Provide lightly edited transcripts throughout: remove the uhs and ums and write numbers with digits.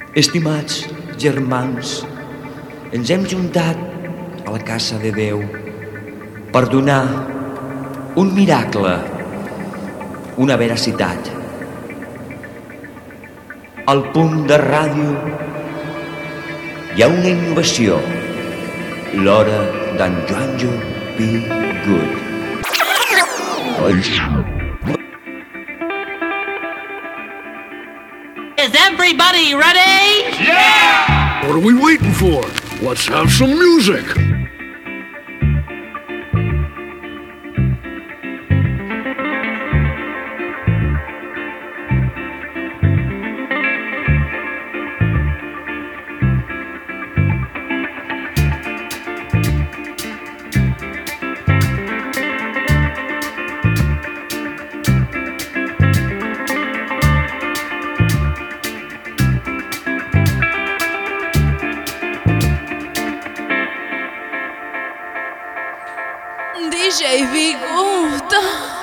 Estimats germans, ens hem juntat a la casa de Déu per donar un miracle, una veracitat. Al punt de ràdio hi ha una innovació, l'hora d'en Joanjo P. Good. Is everybody ready? Yeah! What are we waiting for? Let's have some music. DJ Viguta.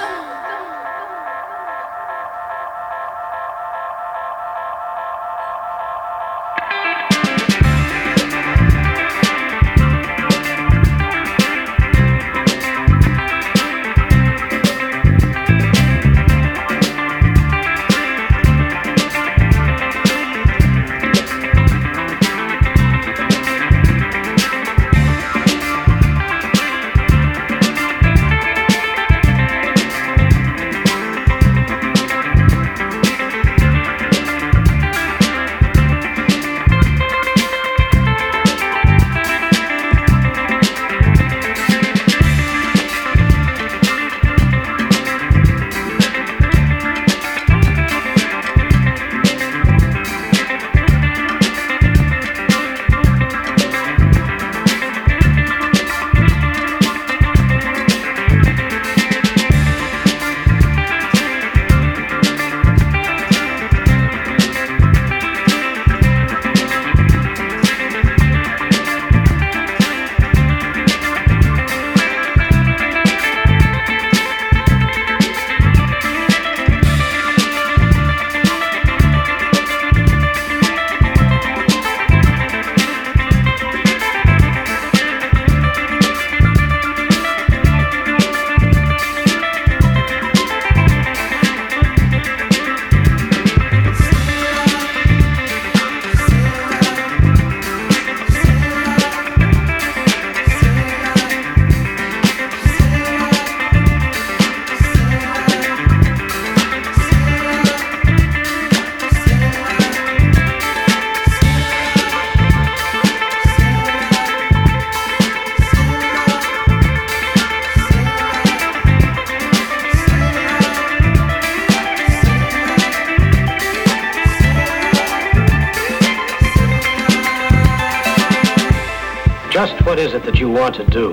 Just what is it that you want to do?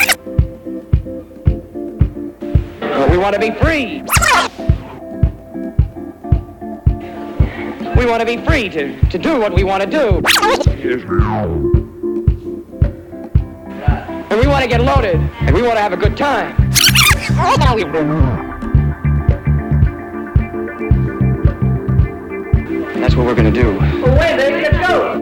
We want to be free. We want to be free to do what we want to do. And we want to get loaded. And we want to have a good time. That's what we're going to do. Well, wait, baby, let's go.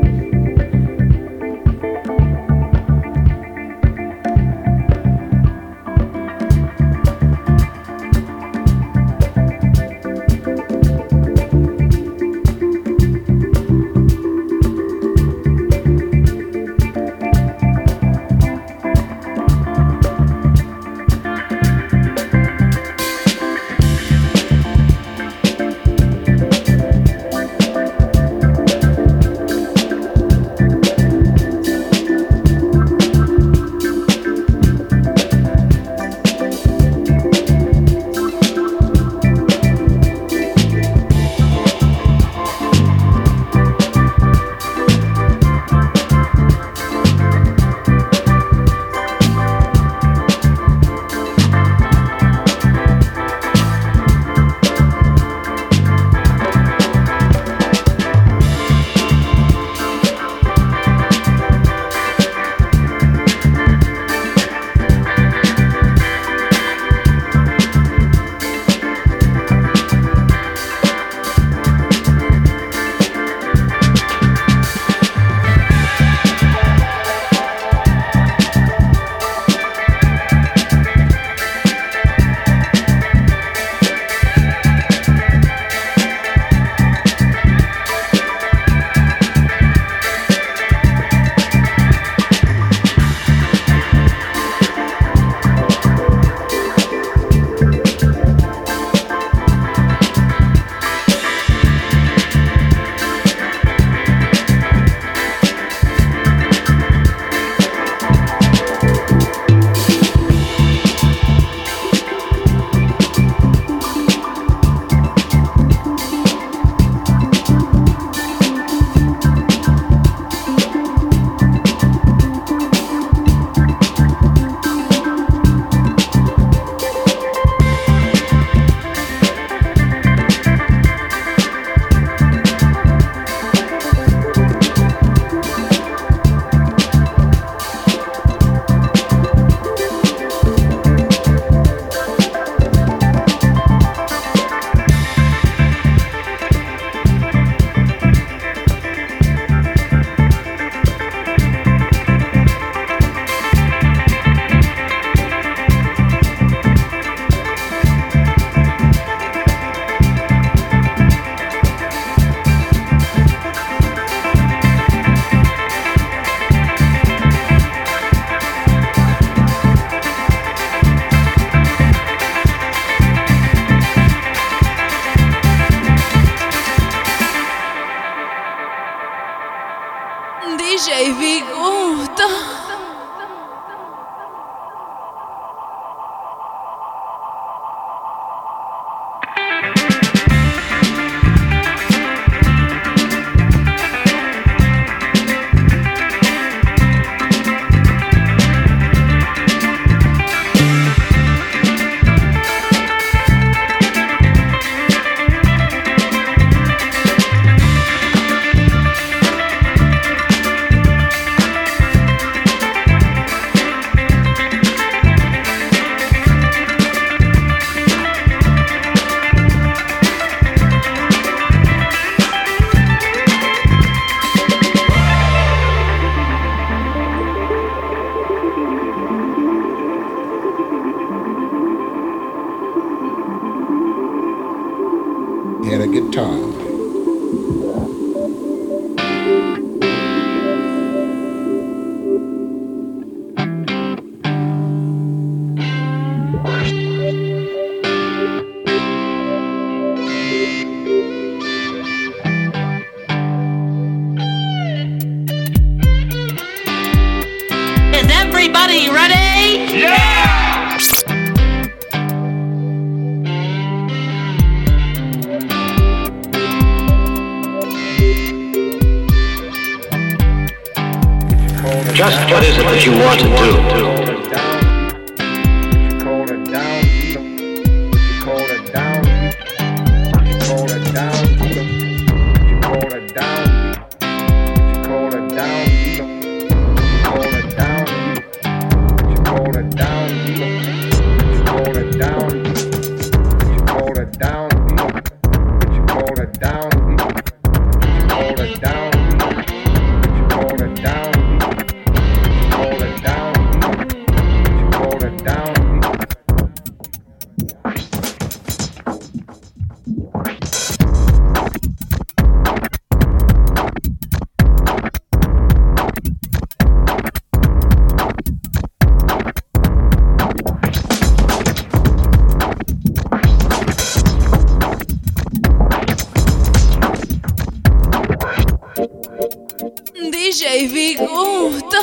DJ vi gusta. And a guitar. Is everybody ready? Yeah! Just what is it that you want to do? DJ vi gusta.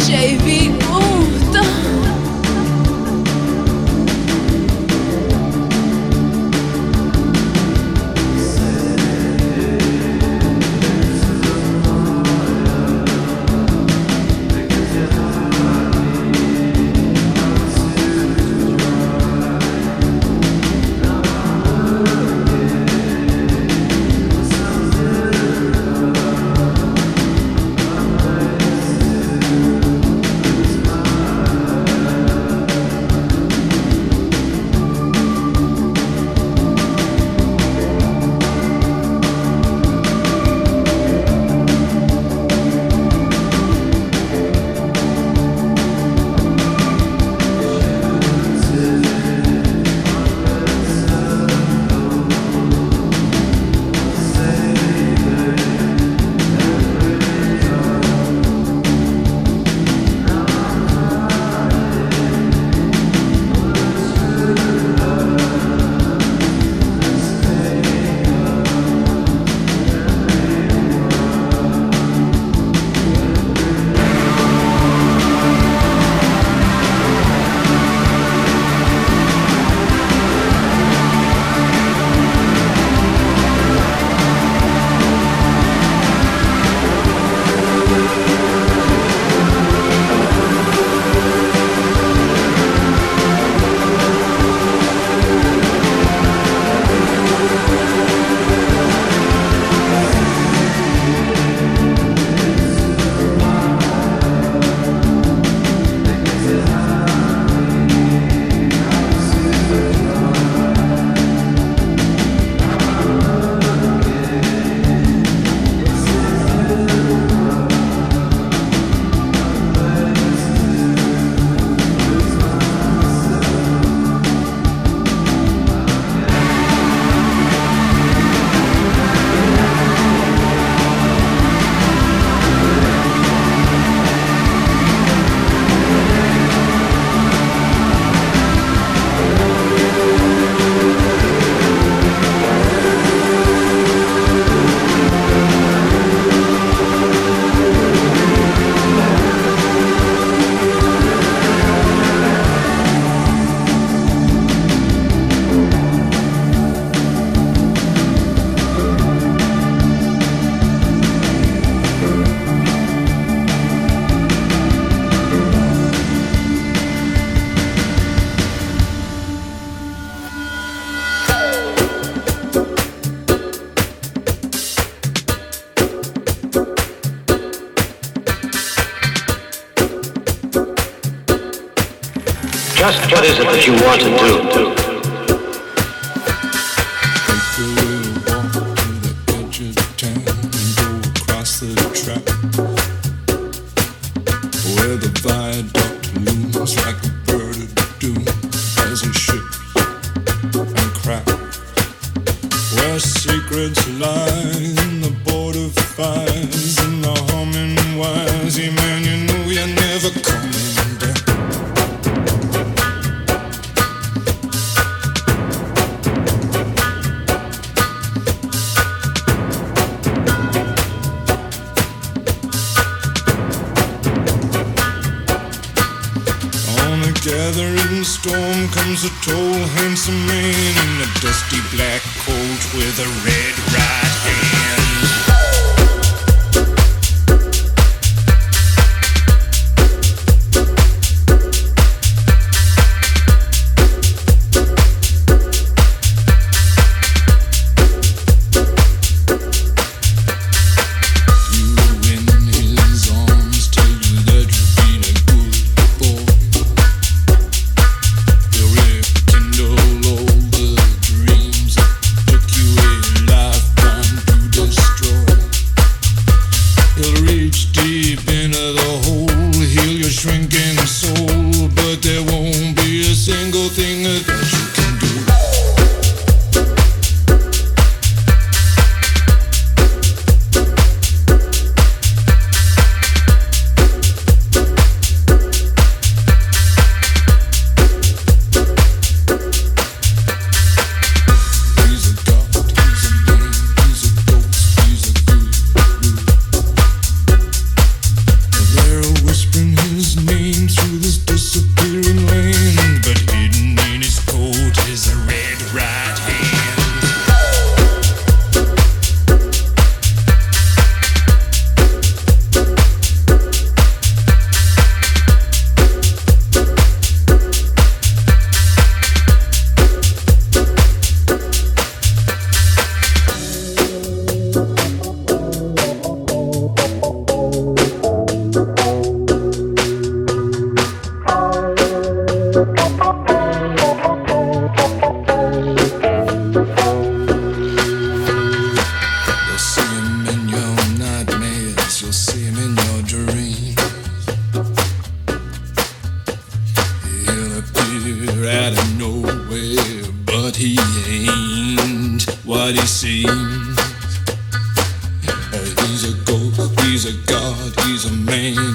JV gusta. Just what is it that you want to do? Gathering storm comes a tall, handsome man in a dusty black coat with a red right hand. Took you a lifetime to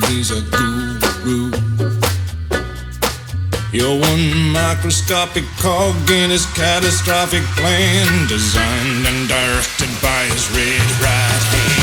He's a guru. You're one microscopic cog in his catastrophic plan, designed and directed by his red right hand.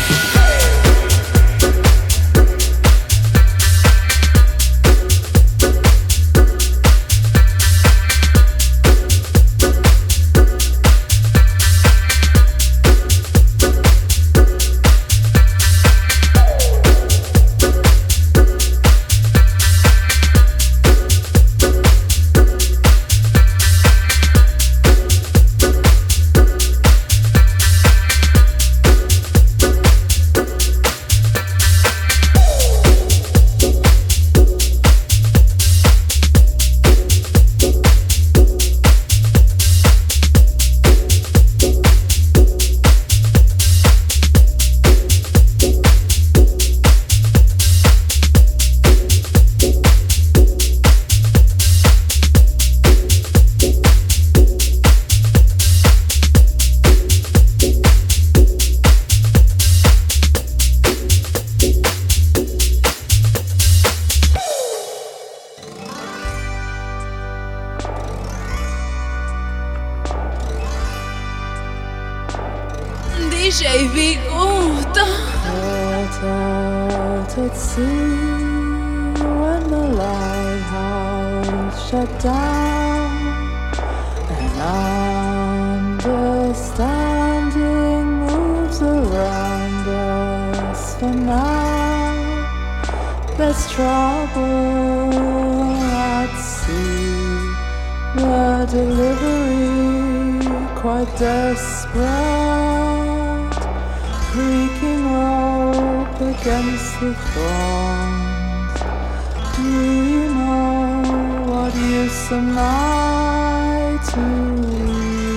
DJ Vigota. To see when the lighthouse shut down, and understanding moves around us for now. There's trouble at sea, the delivery quite desperate, creaking up against the thorns. Do you know what use am I to you?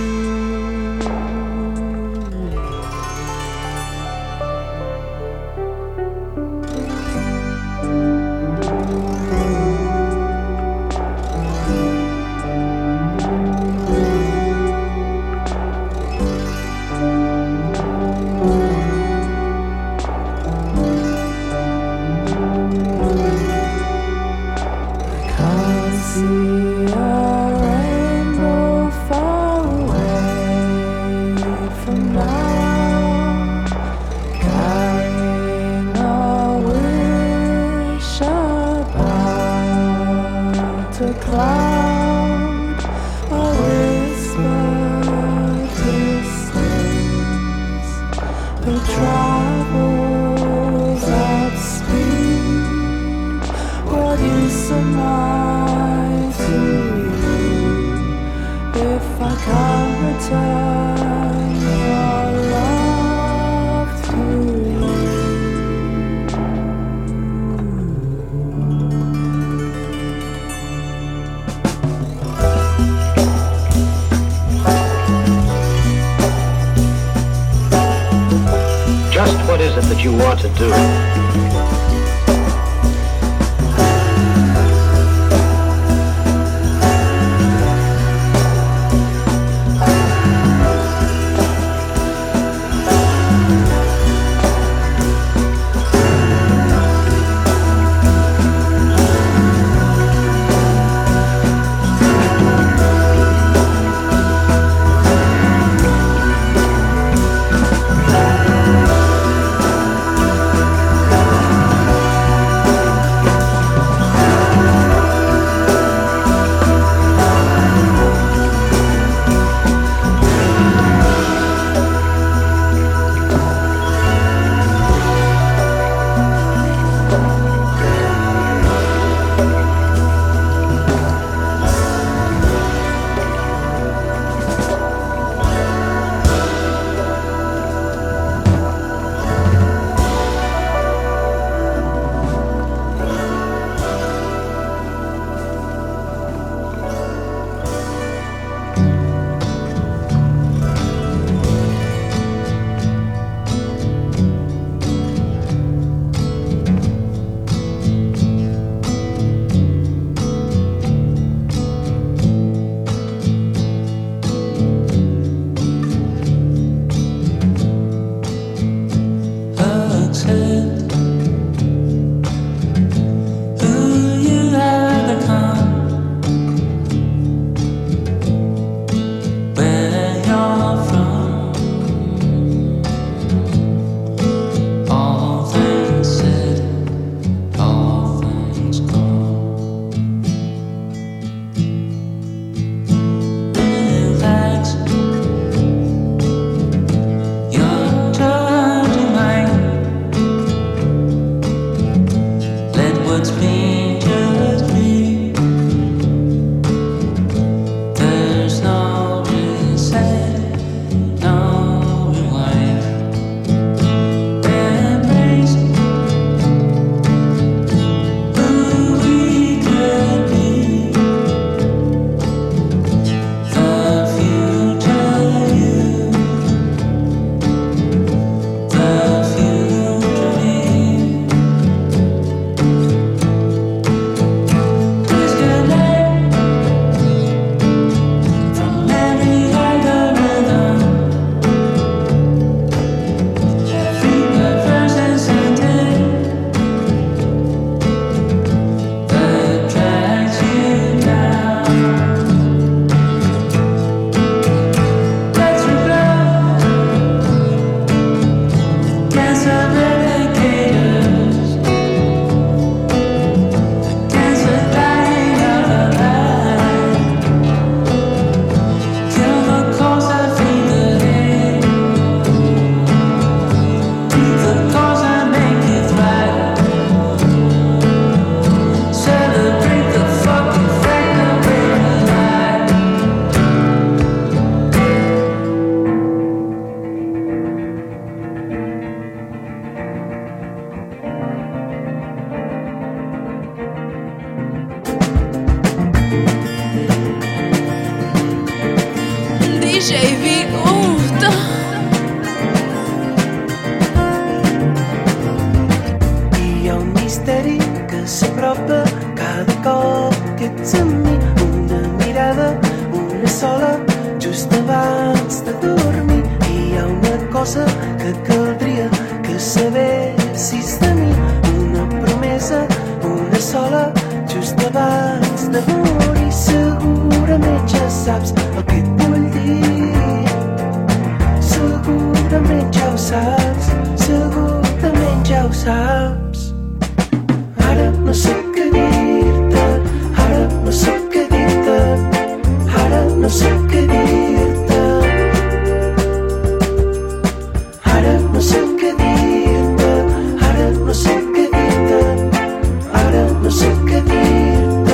What is it that you want to do? s'apropa cada cop que ets amb mi. Una mirada, una sola, just abans de dormir. I hi ha una cosa que caldria que sabessis de mi. Una promesa, una sola, just abans de morir. Segurament ja saps el que et vull dir. Segurament ja ho saps. Segurament ja ho saps. Ara no sé què dir-te. Ara no sé què dir-te. Ara no sé què dir-te. Ara no sé què dir-te. Ara no sé què dir-te. Ara no sé què dir-te.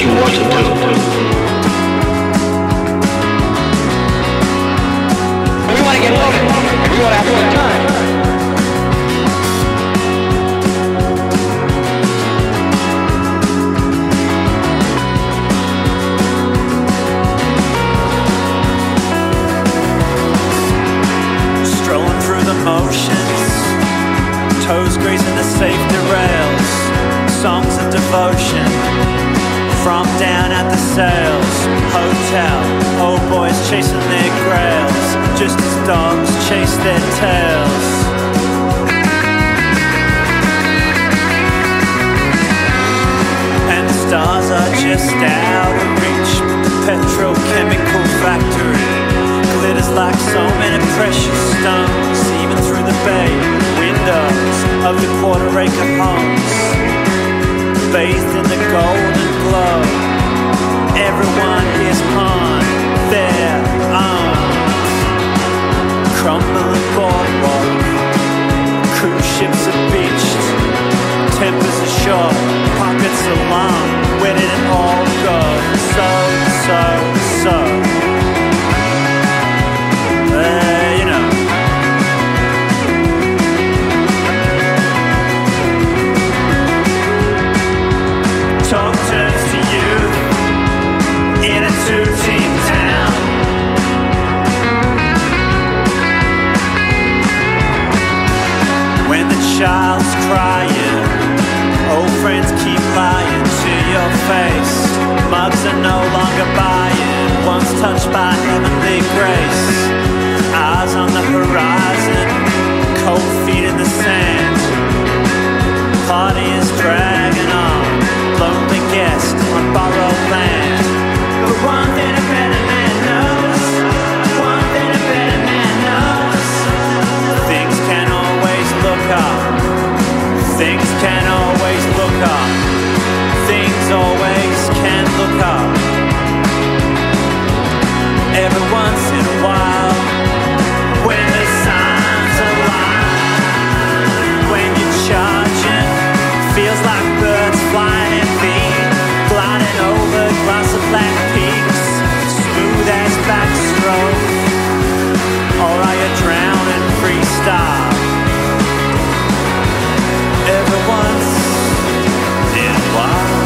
that you want to do. We want to get loaded. We want to have a good time. Motions, toes grazing the safety rails, songs of devotion from down at the sales hotel. Old boys chasing their grails, just as dogs chase their tails. And the stars are just out of reach. The petrochemical factory glitters like so many precious stones, even through the bay windows of the quarter-acre homes. Bathed in the golden glow, everyone is on their own. Crumbling boardwalk, cruise ships are beached, tempers are short, pockets are long. Where did it all go? So you know. Talk turns to you in a two-team town. When the child's crying, old friends keep lying to your face. Mugs are no longer buying, once touched by heavenly grace. Eyes on the horizon, cold feet in the sand. Party is dragging on, lonely guest on borrowed land. But one thing a better man knows, one thing a better man knows. Things can always look up, things can always look up, things always can look up. Every once in a while, when the signs align, when you're charging, feels like birds flying in feet, gliding over glass of black peaks, smooth as backstroke, or are you drowning freestyle? Every once in a while.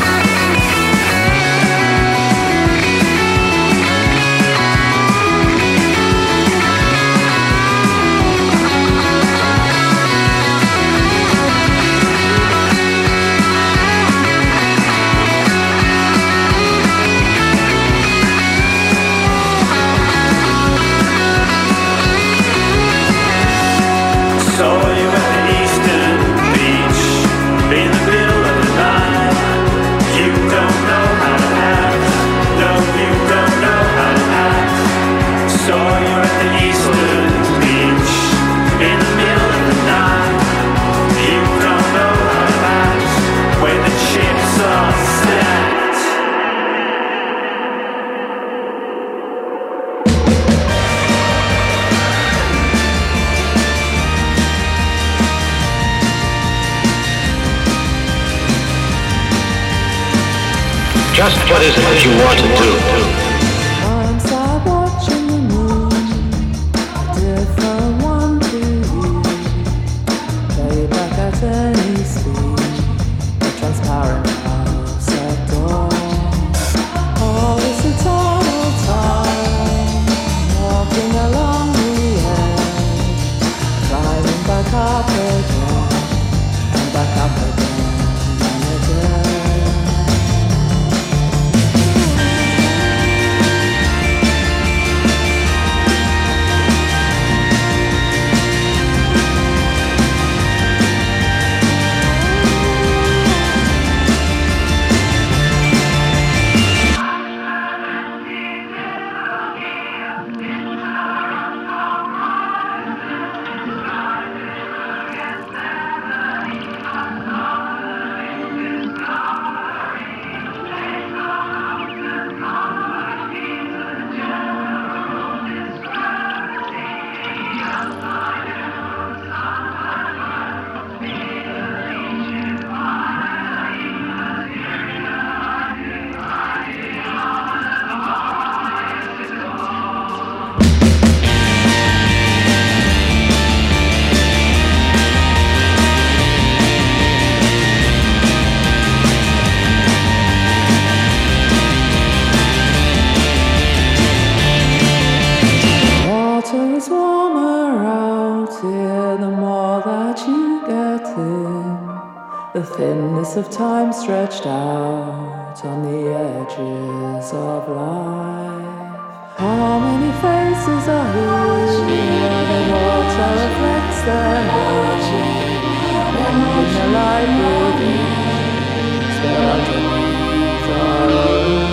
Just what is it that you want to do? Once I watching the moon, a different one to you. Play back at any speed, a transparent house at dawn. Oh, it's eternal time, walking along the edge, climbing back up again, and back up again and again. space of time stretched out on the edges of life. How many faces are here? The water reflects them all. And in the light breathing, spell underneath our own.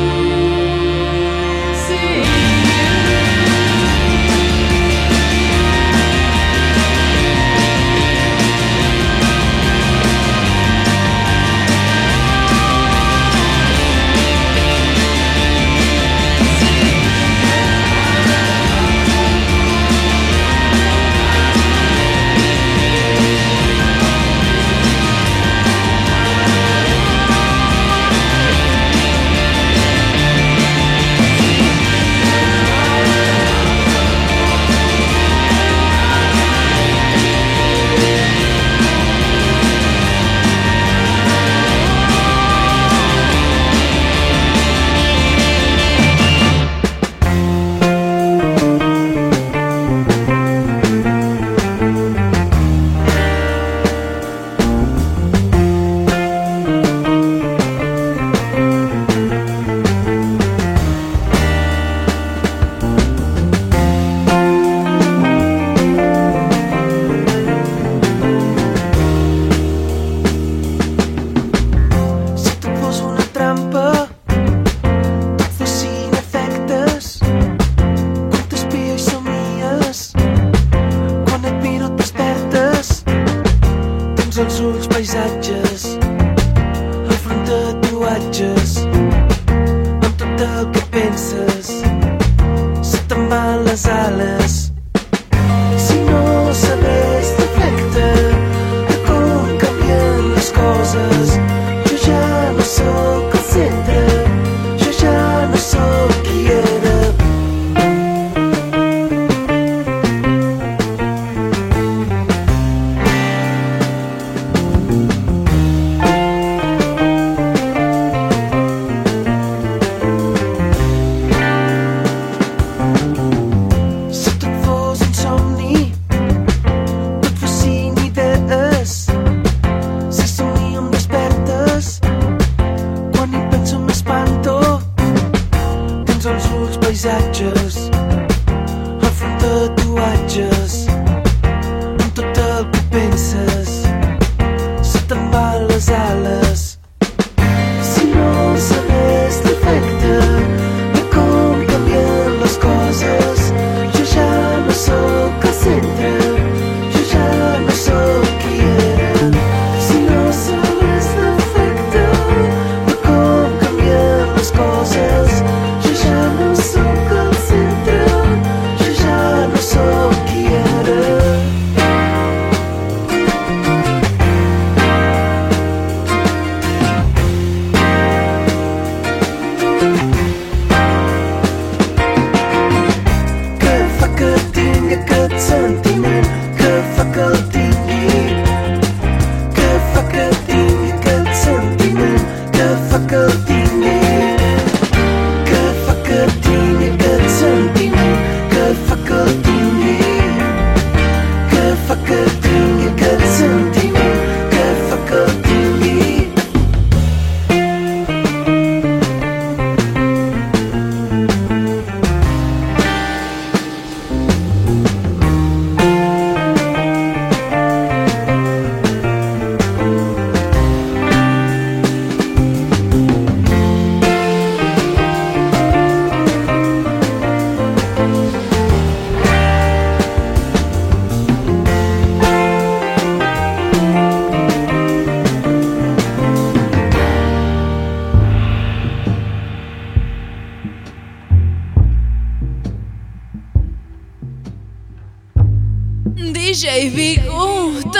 DJ Biguta.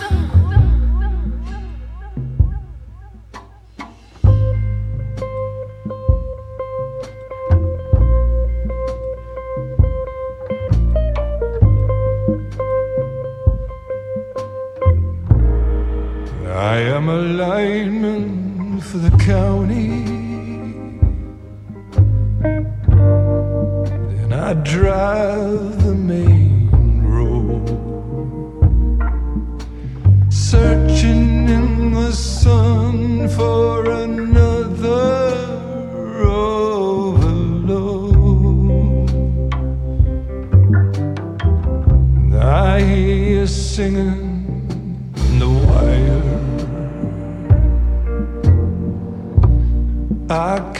I am a lineman for the county, and I drive the main road, searching in the sun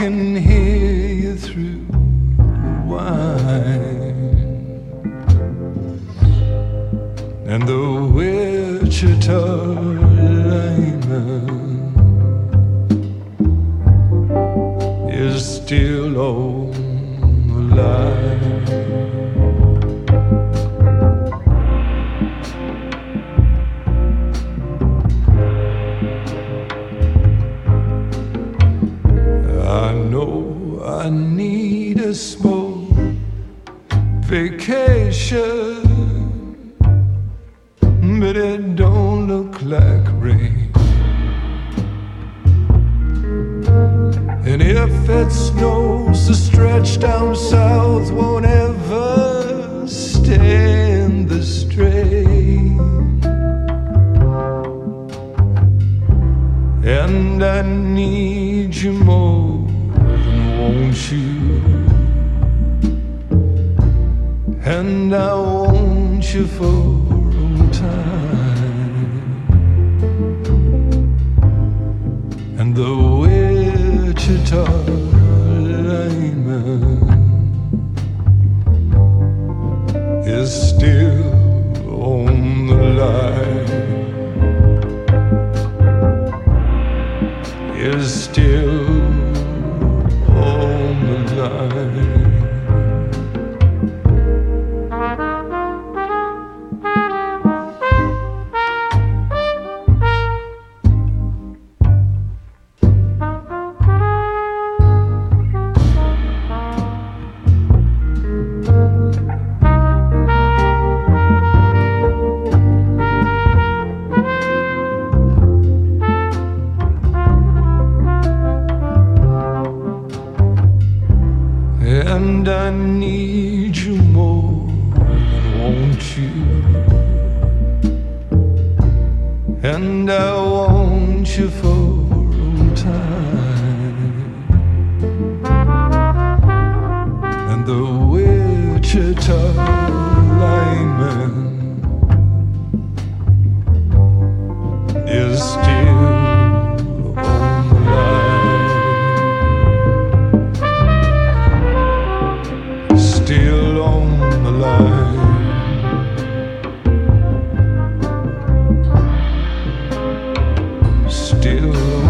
can hear you through the wine and the Wichita lineman is still on the line. I know I need a small vacation, but it don't look like rain. And if it snows, the stretch down south won't ever stand the strain. And I need you more than want you, and I want you for all time. And the Wichita lineman is still on the line, is still on the line. And I need you more than want you, and I want you for all time. And the Wichita lineman is still on the line, still on the line, still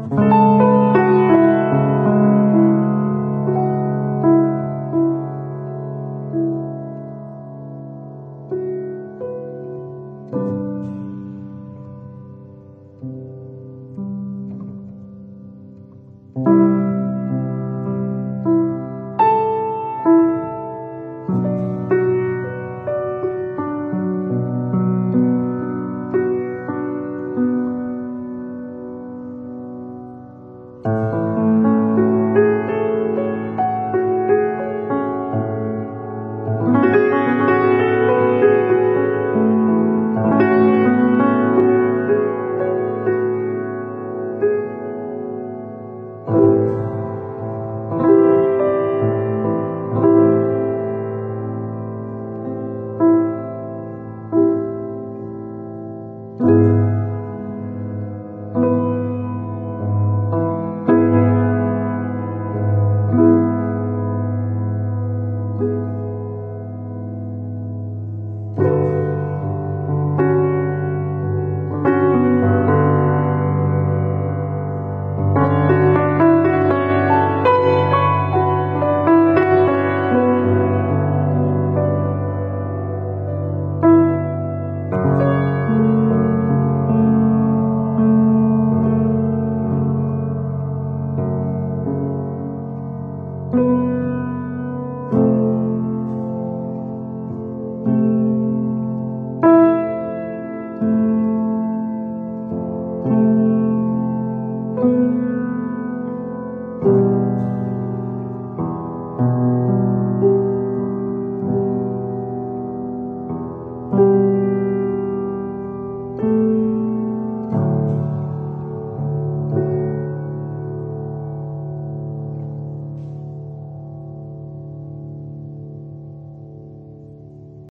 you.